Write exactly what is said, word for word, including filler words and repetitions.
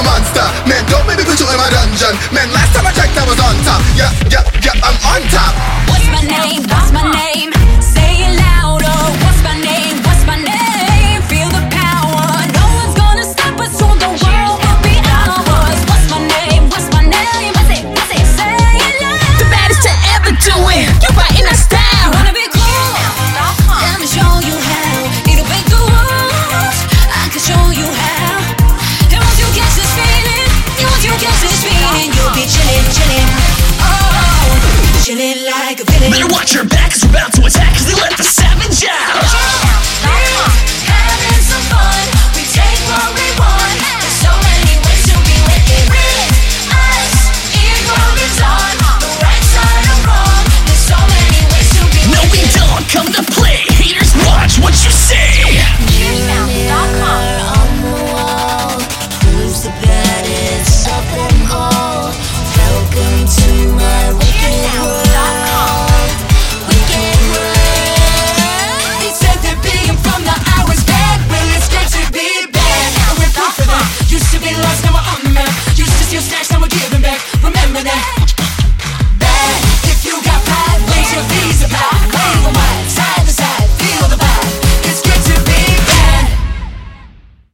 monster. Man, don't make me put you in my dungeon. Man, last time I checked I was on top. Yeah, yeah, yeah, I'm on top.